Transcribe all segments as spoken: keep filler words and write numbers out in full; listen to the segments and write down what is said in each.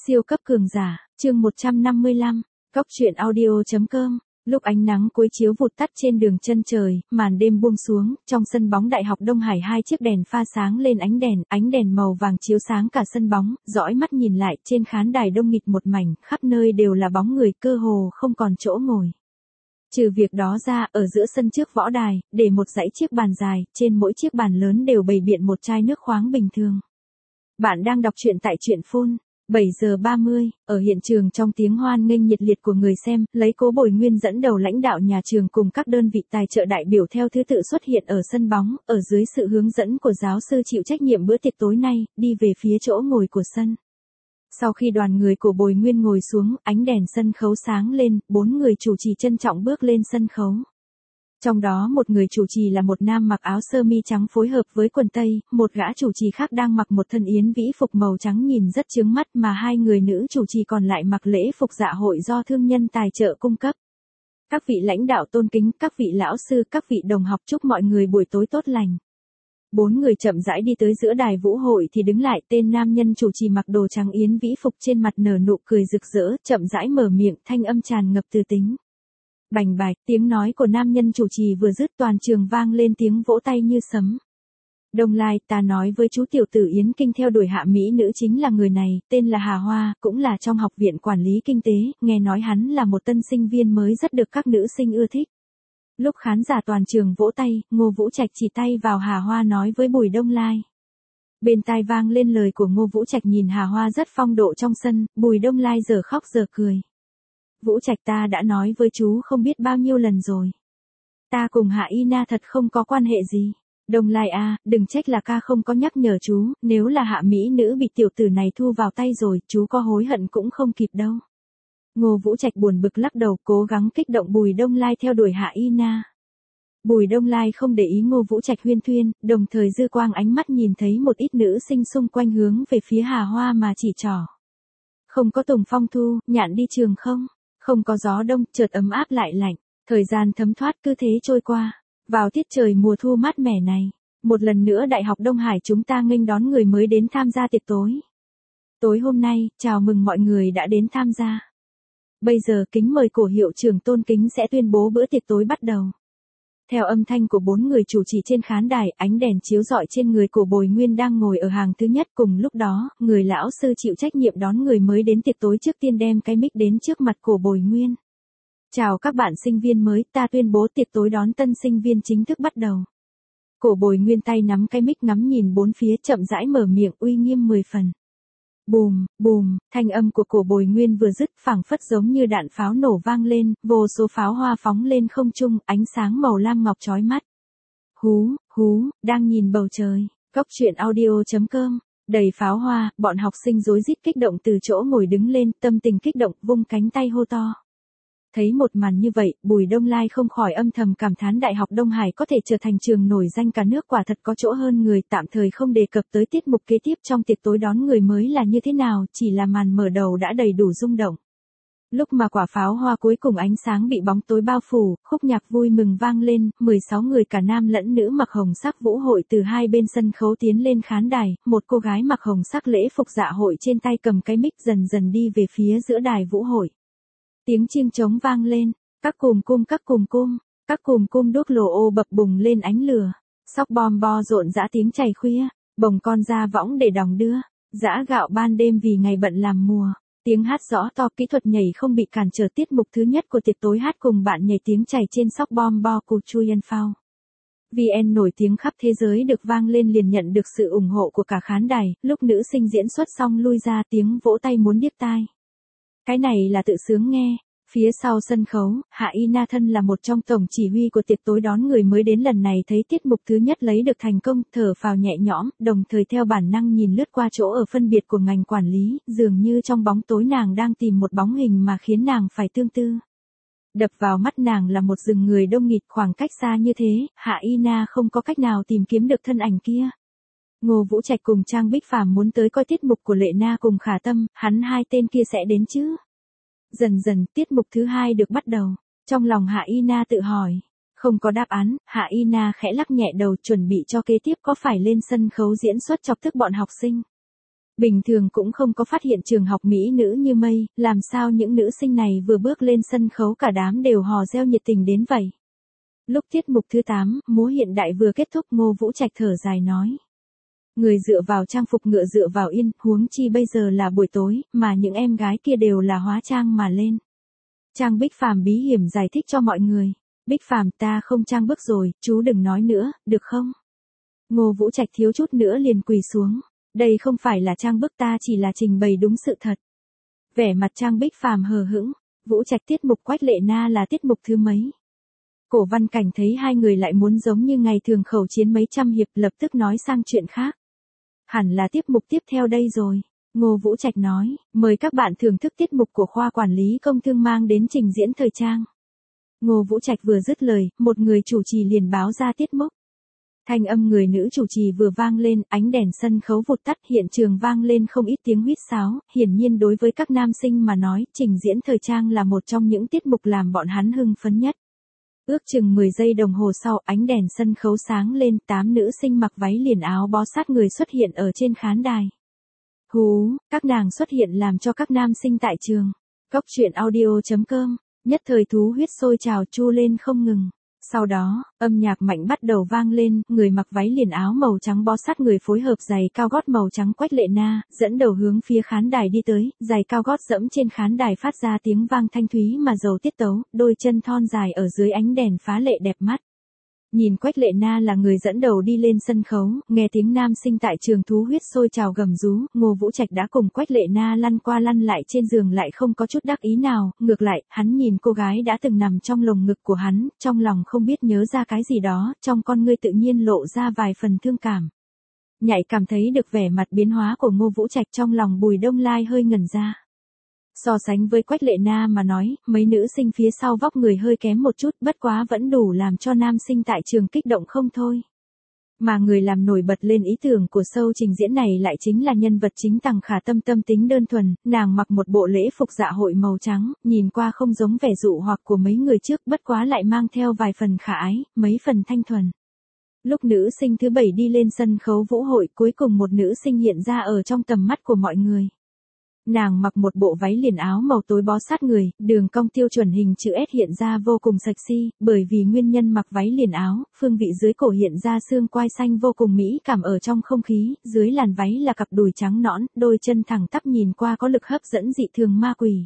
Siêu cấp cường giả, chương một trăm năm mươi lăm, cốc truyện audio chấm com. Lúc ánh nắng cuối chiếu vụt tắt trên đường chân trời, màn đêm buông xuống, trong sân bóng Đại học Đông Hải hai chiếc đèn pha sáng lên ánh đèn, ánh đèn màu vàng chiếu sáng cả sân bóng, dõi mắt nhìn lại, trên khán đài đông nghịt một mảnh, khắp nơi đều là bóng người, cơ hồ không còn chỗ ngồi. Trừ việc đó ra, ở giữa sân trước võ đài, để một dãy chiếc bàn dài, trên mỗi chiếc bàn lớn đều bày biện một chai nước khoáng bình thường. Bạn đang đọc truyện tại truyện phun. bảy giờ ba mươi, ở hiện trường trong tiếng hoan nghênh nhiệt liệt của người xem, lấy Cố Bồi Nguyên dẫn đầu lãnh đạo nhà trường cùng các đơn vị tài trợ đại biểu theo thứ tự xuất hiện ở sân bóng, ở dưới sự hướng dẫn của giáo sư chịu trách nhiệm bữa tiệc tối nay, đi về phía chỗ ngồi của sân. Sau khi đoàn người của Bồi Nguyên ngồi xuống, ánh đèn sân khấu sáng lên, bốn người chủ trì trân trọng bước lên sân khấu. Trong đó một người chủ trì là một nam mặc áo sơ mi trắng phối hợp với quần tây, một gã chủ trì khác đang mặc một thân yến vĩ phục màu trắng nhìn rất chướng mắt, mà hai người nữ chủ trì còn lại mặc lễ phục dạ hội do thương nhân tài trợ cung cấp. Các vị lãnh đạo tôn kính, các vị lão sư, các vị đồng học, chúc mọi người buổi tối tốt lành. Bốn người chậm rãi đi tới giữa đài vũ hội thì đứng lại, tên nam nhân chủ trì mặc đồ trắng yến vĩ phục trên mặt nở nụ cười rực rỡ, chậm rãi mở miệng, thanh âm tràn ngập từ tính. Bành bạch, tiếng nói của nam nhân chủ trì vừa dứt, toàn trường vang lên tiếng vỗ tay như sấm. Đông Lai, ta nói với chú tiểu tử Yến Kinh theo đuổi hạ mỹ nữ chính là người này, tên là Hà Hoa, cũng là trong học viện quản lý kinh tế, nghe nói hắn là một tân sinh viên mới rất được các nữ sinh ưa thích. Lúc khán giả toàn trường vỗ tay, Ngô Vũ Trạch chỉ tay vào Hà Hoa nói với Bùi Đông Lai. Bên tai vang lên lời của Ngô Vũ Trạch, nhìn Hà Hoa rất phong độ trong sân, Bùi Đông Lai giờ khóc giờ cười. Vũ Trạch, ta đã nói với chú không biết bao nhiêu lần rồi. Ta cùng Hạ Y Na thật không có quan hệ gì. Đông Lai à, đừng trách là ca không có nhắc nhở chú, nếu là hạ mỹ nữ bị tiểu tử này thu vào tay rồi, chú có hối hận cũng không kịp đâu. Ngô Vũ Trạch buồn bực lắc đầu, cố gắng kích động Bùi Đông Lai theo đuổi Hạ Y Na. Bùi Đông Lai không để ý Ngô Vũ Trạch huyên thuyên, đồng thời dư quang ánh mắt nhìn thấy một ít nữ sinh xung quanh hướng về phía Hà Hoa mà chỉ trỏ. Không có Tùng Phong Thu, Nhạn đi trường không? Không có gió đông, chợt ấm áp lại lạnh, thời gian thấm thoát cứ thế trôi qua. Vào tiết trời mùa thu mát mẻ này, một lần nữa Đại học Đông Hải chúng ta nghênh đón người mới đến tham gia tiệc tối. Tối hôm nay, chào mừng mọi người đã đến tham gia. Bây giờ kính mời cổ hiệu trưởng tôn kính sẽ tuyên bố bữa tiệc tối bắt đầu. Theo âm thanh của bốn người chủ trì trên khán đài, ánh đèn chiếu rọi trên người của Bồi Nguyên đang ngồi ở hàng thứ nhất. Cùng lúc đó, người lão sư chịu trách nhiệm đón người mới đến tiệc tối trước tiên đem cái mic đến trước mặt của Bồi Nguyên. Chào các bạn sinh viên mới, ta tuyên bố tiệc tối đón tân sinh viên chính thức bắt đầu. Cổ Bồi Nguyên tay nắm cái mic ngắm nhìn bốn phía, chậm rãi mở miệng uy nghiêm mười phần. Bùm, bùm, thanh âm của cổ Bồi Nguyên vừa dứt, phảng phất giống như đạn pháo nổ vang lên, vô số pháo hoa phóng lên không trung, ánh sáng màu lam ngọc chói mắt. Hú, hú, đang nhìn bầu trời, cốc truyện audio chấm com, đầy pháo hoa, bọn học sinh rối rít kích động từ chỗ ngồi đứng lên, tâm tình kích động, vung cánh tay hô to. Thấy một màn như vậy, Bùi Đông Lai không khỏi âm thầm cảm thán Đại học Đông Hải có thể trở thành trường nổi danh cả nước quả thật có chỗ hơn người, tạm thời không đề cập tới tiết mục kế tiếp trong tiệc tối đón người mới là như thế nào, chỉ là màn mở đầu đã đầy đủ rung động. Lúc mà quả pháo hoa cuối cùng ánh sáng bị bóng tối bao phủ, khúc nhạc vui mừng vang lên, mười sáu người cả nam lẫn nữ mặc hồng sắc vũ hội từ hai bên sân khấu tiến lên khán đài, một cô gái mặc hồng sắc lễ phục dạ hội trên tay cầm cái mic dần dần đi về phía giữa đài vũ hội. Tiếng chiêng trống vang lên, các cùm cung các cùm cung, các cùm cung đuốc lồ ô bập bùng lên ánh lửa, sóc bom bo rộn rã tiếng chày khuya, bồng con ra võng để đòng đưa, giã gạo ban đêm vì ngày bận làm mùa, tiếng hát rõ to, kỹ thuật nhảy không bị cản trở. Tiết mục thứ nhất của tiệc tối hát cùng bạn nhảy tiếng chày trên sóc bom bo của Chuyen Phao. vê en nổi tiếng khắp thế giới được vang lên liền nhận được sự ủng hộ của cả khán đài, lúc nữ sinh diễn xuất xong lui ra tiếng vỗ tay muốn điếc tai. Cái này là tự sướng nghe. Phía sau sân khấu, Hạ Y Na thân là một trong tổng chỉ huy của tiệc tối đón người mới đến lần này thấy tiết mục thứ nhất lấy được thành công, thở phào nhẹ nhõm, đồng thời theo bản năng nhìn lướt qua chỗ ở phân biệt của ngành quản lý, dường như trong bóng tối nàng đang tìm một bóng hình mà khiến nàng phải tương tư. Đập vào mắt nàng là một rừng người đông nghịt, khoảng cách xa như thế, Hạ Y Na không có cách nào tìm kiếm được thân ảnh kia. Ngô Vũ Trạch cùng Trang Bích Phàm muốn tới coi tiết mục của Lệ Na cùng Khả Tâm, hắn hai tên kia sẽ đến chứ? Dần dần, tiết mục thứ hai được bắt đầu. Trong lòng Hạ Y Na tự hỏi. Không có đáp án, Hạ Y Na khẽ lắc nhẹ đầu chuẩn bị cho kế tiếp có phải lên sân khấu diễn xuất chọc tức bọn học sinh. Bình thường cũng không có phát hiện trường học mỹ nữ như mây, làm sao những nữ sinh này vừa bước lên sân khấu cả đám đều hò reo nhiệt tình đến vậy. Lúc tiết mục thứ tám, múa hiện đại vừa kết thúc, Ngô Vũ Trạch thở dài nói. Người dựa vào trang phục ngựa dựa vào yên, huống chi bây giờ là buổi tối, mà những em gái kia đều là hóa trang mà lên. Trang Bích Phàm bí hiểm giải thích cho mọi người. Bích Phàm, ta không trang bức rồi, chú đừng nói nữa, được không? Ngô Vũ Trạch thiếu chút nữa liền quỳ xuống. Đây không phải là trang bức, ta chỉ là trình bày đúng sự thật. Vẻ mặt Trang Bích Phàm hờ hững. Vũ Trạch, tiết mục Quách Lệ Na là tiết mục thứ mấy? Cổ Văn Cảnh thấy hai người lại muốn giống như ngày thường khẩu chiến mấy trăm hiệp, lập tức nói sang chuyện khác. Hẳn là tiết mục tiếp theo đây rồi. Ngô Vũ Trạch nói, mời các bạn thưởng thức tiết mục của khoa quản lý công thương mang đến trình diễn thời trang. Ngô Vũ Trạch vừa dứt lời, một người chủ trì liền báo ra tiết mục. Thanh âm người nữ chủ trì vừa vang lên, ánh đèn sân khấu vụt tắt, hiện trường vang lên không ít tiếng huýt sáo, hiển nhiên đối với các nam sinh mà nói, trình diễn thời trang là một trong những tiết mục làm bọn hắn hưng phấn nhất. Ước chừng mười giây đồng hồ sau, ánh đèn sân khấu sáng lên, tám nữ sinh mặc váy liền áo bó sát người xuất hiện ở trên khán đài. Hú, các nàng xuất hiện làm cho các nam sinh tại trường. Cóc truyện audio chấm com, nhất thời thú huyết sôi trào chu lên không ngừng. Sau đó, âm nhạc mạnh bắt đầu vang lên, người mặc váy liền áo màu trắng bó sát người phối hợp giày cao gót màu trắng Quách Lệ Na, dẫn đầu hướng phía khán đài đi tới, giày cao gót dẫm trên khán đài phát ra tiếng vang thanh thúy mà giàu tiết tấu, đôi chân thon dài ở dưới ánh đèn phá lệ đẹp mắt. Nhìn Quách Lệ Na là người dẫn đầu đi lên sân khấu, nghe tiếng nam sinh tại trường thú huyết sôi trào gầm rú, Ngô Vũ Trạch đã cùng Quách Lệ Na lăn qua lăn lại trên giường lại không có chút đắc ý nào, ngược lại, hắn nhìn cô gái đã từng nằm trong lồng ngực của hắn, trong lòng không biết nhớ ra cái gì đó, trong con ngươi tự nhiên lộ ra vài phần thương cảm. Nhạy cảm thấy được vẻ mặt biến hóa của Ngô Vũ Trạch, trong lòng Bùi Đông Lai hơi ngẩn ra. So sánh với Quách Lệ Na mà nói, mấy nữ sinh phía sau vóc người hơi kém một chút, bất quá vẫn đủ làm cho nam sinh tại trường kích động không thôi. Mà người làm nổi bật lên ý tưởng của show trình diễn này lại chính là nhân vật chính Tằng Khả Tâm tâm tính đơn thuần, nàng mặc một bộ lễ phục dạ hội màu trắng, nhìn qua không giống vẻ dụ hoặc của mấy người trước, bất quá lại mang theo vài phần khả ái, mấy phần thanh thuần. Lúc nữ sinh thứ bảy đi lên sân khấu vũ hội, cuối cùng một nữ sinh hiện ra ở trong tầm mắt của mọi người. Nàng mặc một bộ váy liền áo màu tối bó sát người, đường cong tiêu chuẩn hình chữ S hiện ra vô cùng sexy, bởi vì nguyên nhân mặc váy liền áo, phương vị dưới cổ hiện ra xương quai xanh vô cùng mỹ cảm ở trong không khí, dưới làn váy là cặp đùi trắng nõn, đôi chân thẳng tắp nhìn qua có lực hấp dẫn dị thường ma quỷ.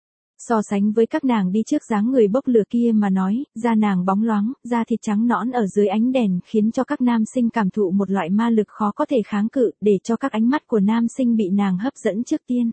So sánh với các nàng đi trước dáng người bốc lửa kia mà nói, da nàng bóng loáng, da thịt trắng nõn ở dưới ánh đèn khiến cho các nam sinh cảm thụ một loại ma lực khó có thể kháng cự, để cho các ánh mắt của nam sinh bị nàng hấp dẫn trước tiên.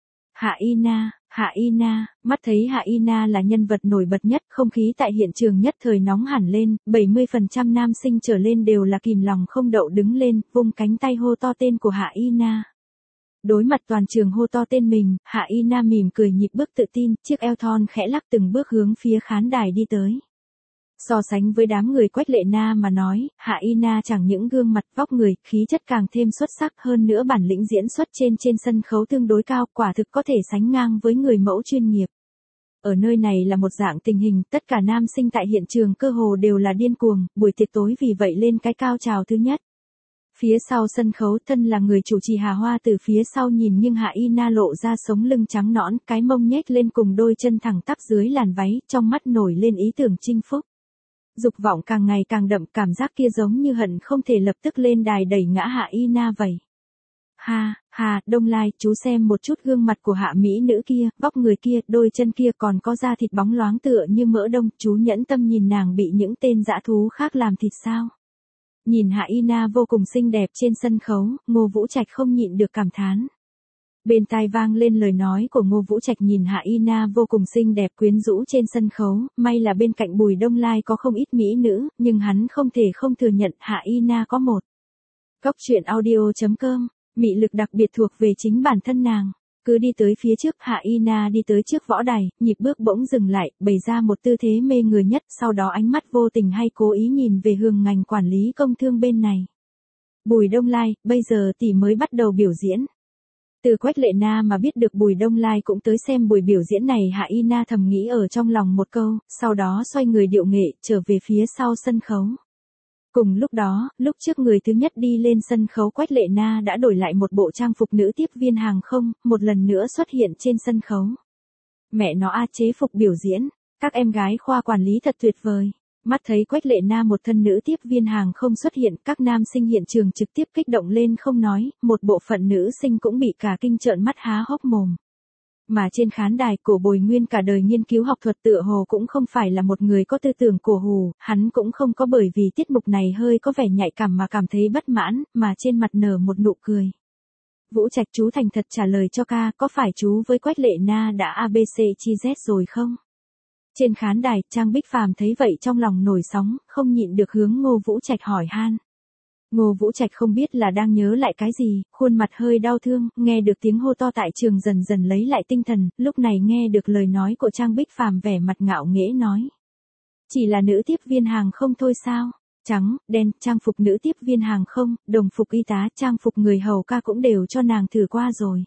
Hạ Y Na, Hạ Y Na, mắt thấy Hạ Y Na là nhân vật nổi bật nhất, không khí tại hiện trường nhất thời nóng hẳn lên, bảy mươi phần trăm nam sinh trở lên đều là kìm lòng không đậu đứng lên, vung cánh tay hô to tên của Hạ Y Na. Đối mặt toàn trường hô to tên mình, Hạ Y Na mỉm cười nhịp bước tự tin, chiếc eo thon khẽ lắc từng bước hướng phía khán đài đi tới. So sánh với đám người Quách Lệ Na mà nói, Hạ Y Na chẳng những gương mặt vóc người, khí chất càng thêm xuất sắc hơn nữa bản lĩnh diễn xuất trên trên sân khấu tương đối cao, quả thực có thể sánh ngang với người mẫu chuyên nghiệp. Ở nơi này là một dạng tình hình, tất cả nam sinh tại hiện trường cơ hồ đều là điên cuồng, buổi tiệc tối vì vậy lên cái cao trào thứ nhất. Phía sau sân khấu thân là người chủ trì Hà Hoa từ phía sau nhìn nhưng Hạ Y Na lộ ra sống lưng trắng nõn, cái mông nhếch lên cùng đôi chân thẳng tắp dưới làn váy, trong mắt nổi lên ý tưởng chinh phúc. Dục vọng càng ngày càng đậm, cảm giác kia giống như hận không thể lập tức lên đài đẩy ngã Hạ Y Na vậy. Ha, ha, Đông Lai, chú xem một chút gương mặt của Hạ mỹ nữ kia, vóc người kia, đôi chân kia còn có da thịt bóng loáng tựa như mỡ đông, chú nhẫn tâm nhìn nàng bị những tên dã thú khác làm thịt sao. Nhìn Hạ Y Na vô cùng xinh đẹp trên sân khấu, Ngô Vũ Trạch không nhịn được cảm thán. Bên tai vang lên lời nói của Ngô Vũ Trạch nhìn Hạ Y Na vô cùng xinh đẹp quyến rũ trên sân khấu, may là bên cạnh Bùi Đông Lai có không ít mỹ nữ, nhưng hắn không thể không thừa nhận Hạ Y Na có một. Cóc truyện audio chấm com, mị lực đặc biệt thuộc về chính bản thân nàng. Cứ đi tới phía trước, Hạ Y Na đi tới trước võ đài, nhịp bước bỗng dừng lại, bày ra một tư thế mê người nhất, sau đó ánh mắt vô tình hay cố ý nhìn về hướng ngành quản lý công thương bên này. Bùi Đông Lai, bây giờ tỷ mới bắt đầu biểu diễn. Từ Quách Lệ Na mà biết được Bùi Đông Lai cũng tới xem buổi biểu diễn này, Hạ Y Na thầm nghĩ ở trong lòng một câu, sau đó xoay người điệu nghệ, trở về phía sau sân khấu. Cùng lúc đó, lúc trước người thứ nhất đi lên sân khấu Quách Lệ Na đã đổi lại một bộ trang phục nữ tiếp viên hàng không, một lần nữa xuất hiện trên sân khấu. Mẹ nó a chế phục biểu diễn, các em gái khoa quản lý thật tuyệt vời. Mắt thấy Quách Lệ Na một thân nữ tiếp viên hàng không xuất hiện, các nam sinh hiện trường trực tiếp kích động lên không nói, một bộ phận nữ sinh cũng bị cả kinh trợn mắt há hốc mồm. Mà trên khán đài, Cổ Bồi Nguyên cả đời nghiên cứu học thuật tựa hồ cũng không phải là một người có tư tưởng cổ hủ, hắn cũng không có bởi vì tiết mục này hơi có vẻ nhạy cảm mà cảm thấy bất mãn, mà trên mặt nở một nụ cười. Vũ Trạch chú thành thật trả lời cho ca, có phải chú với Quách Lệ Na đã a bê xê chi dét rồi không? Trên khán đài, Trang Bích Phàm thấy vậy trong lòng nổi sóng, không nhịn được hướng Ngô Vũ Trạch hỏi han. Ngô Vũ Trạch không biết là đang nhớ lại cái gì, khuôn mặt hơi đau thương, nghe được tiếng hô to tại trường dần dần lấy lại tinh thần, lúc này nghe được lời nói của Trang Bích Phàm vẻ mặt ngạo nghễ nói. Chỉ là nữ tiếp viên hàng không thôi sao? Trắng, đen, trang phục nữ tiếp viên hàng không, đồng phục y tá, trang phục người hầu ca cũng đều cho nàng thử qua rồi.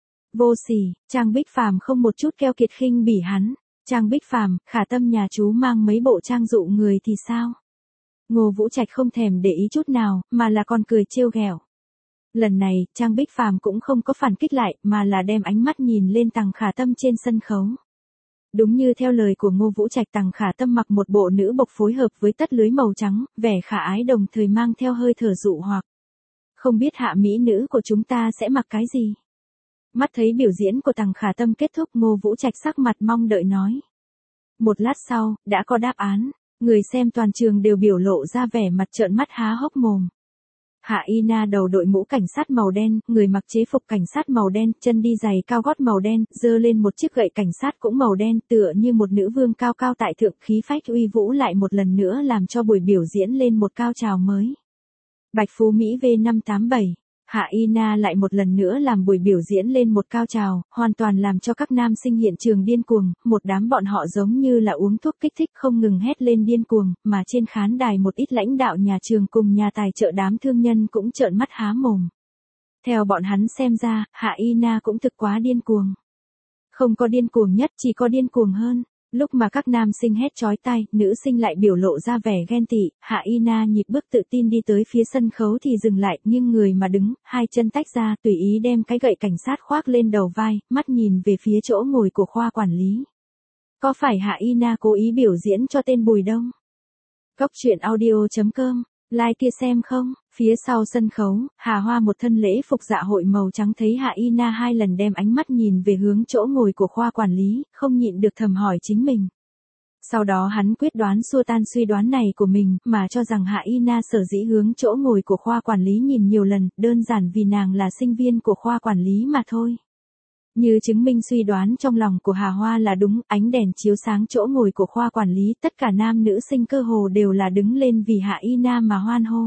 Vô sỉ, Trang Bích Phàm không một chút keo kiệt khinh bỉ hắn. Trang Bích Phàm, khả tâm nhà chú mang mấy bộ trang dụ người thì sao? Ngô Vũ Trạch không thèm để ý chút nào, mà là còn cười trêu ghẹo. Lần này, Trang Bích Phàm cũng không có phản kích lại, mà là đem ánh mắt nhìn lên Tằng Khả Tâm trên sân khấu. Đúng như theo lời của Ngô Vũ Trạch, Tằng Khả Tâm mặc một bộ nữ bộc phối hợp với tất lưới màu trắng, vẻ khả ái đồng thời mang theo hơi thở dụ hoặc. Không biết hạ mỹ nữ của chúng ta sẽ mặc cái gì? Mắt thấy biểu diễn của Tằng Khả Tâm kết thúc, Ngô Vũ Trạch sắc mặt mong đợi nói. Một lát sau, đã có đáp án, người xem toàn trường đều biểu lộ ra vẻ mặt trợn mắt há hốc mồm. Hạ Y Na đầu đội mũ cảnh sát màu đen, người mặc chế phục cảnh sát màu đen, chân đi giày cao gót màu đen, giơ lên một chiếc gậy cảnh sát cũng màu đen, tựa như một nữ vương cao cao tại thượng, khí phách uy vũ lại một lần nữa làm cho buổi biểu diễn lên một cao trào mới. Bạch Phú Mỹ V năm tám bảy, Hạ Y Na lại một lần nữa làm buổi biểu diễn lên một cao trào, hoàn toàn làm cho các nam sinh hiện trường điên cuồng, một đám bọn họ giống như là uống thuốc kích thích không ngừng hét lên điên cuồng, mà trên khán đài một ít lãnh đạo nhà trường cùng nhà tài trợ đám thương nhân cũng trợn mắt há mồm. Theo bọn hắn xem ra, Hạ Y Na cũng thực quá điên cuồng. Không có điên cuồng nhất, chỉ có điên cuồng hơn. Lúc mà các nam sinh hét chói tai, nữ sinh lại biểu lộ ra vẻ ghen tị, Hạ Y Na nhịp bước tự tin đi tới phía sân khấu thì dừng lại, nhưng người mà đứng, hai chân tách ra, tùy ý đem cái gậy cảnh sát khoác lên đầu vai, mắt nhìn về phía chỗ ngồi của khoa quản lý. Có phải Hạ Y Na cố ý biểu diễn cho tên Bùi Đông? Cốc truyện audio chấm com, like kia xem không? Phía sau sân khấu, Hà Hoa một thân lễ phục dạ hội màu trắng thấy Hạ Y Na hai lần đem ánh mắt nhìn về hướng chỗ ngồi của khoa quản lý, không nhịn được thầm hỏi chính mình. Sau đó hắn quyết đoán xua tan suy đoán này của mình, mà cho rằng Hạ Y Na sở dĩ hướng chỗ ngồi của khoa quản lý nhìn nhiều lần, đơn giản vì nàng là sinh viên của khoa quản lý mà thôi. Như chứng minh suy đoán trong lòng của Hà Hoa là đúng, ánh đèn chiếu sáng chỗ ngồi của khoa quản lý, tất cả nam nữ sinh cơ hồ đều là đứng lên vì Hạ Y Na mà hoan hô.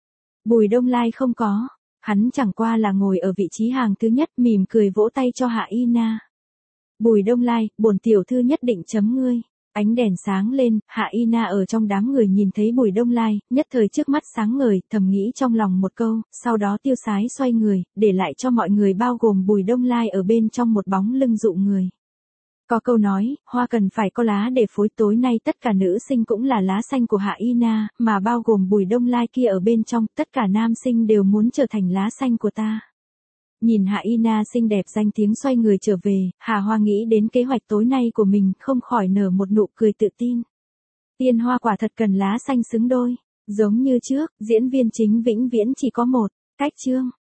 Bùi Đông Lai không có, hắn chẳng qua là ngồi ở vị trí hàng thứ nhất, mỉm cười vỗ tay cho Hạ Y Na. Bùi Đông Lai, bổn tiểu thư nhất định chấm ngươi. Ánh đèn sáng lên, Hạ Y Na ở trong đám người nhìn thấy Bùi Đông Lai, nhất thời trước mắt sáng ngời, thầm nghĩ trong lòng một câu, sau đó tiêu sái xoay người, để lại cho mọi người bao gồm Bùi Đông Lai ở bên trong một bóng lưng dụ người. Có câu nói, hoa cần phải có lá để phối, tối nay tất cả nữ sinh cũng là lá xanh của Hạ Y Na, mà bao gồm Bùi Đông Lai kia ở bên trong, tất cả nam sinh đều muốn trở thành lá xanh của ta. Nhìn Hạ Y Na xinh đẹp danh tiếng xoay người trở về, Hà Hoa nghĩ đến kế hoạch tối nay của mình, không khỏi nở một nụ cười tự tin. Tiên Hoa quả thật cần lá xanh xứng đôi. Giống như trước, diễn viên chính vĩnh viễn chỉ có một. Cách chương.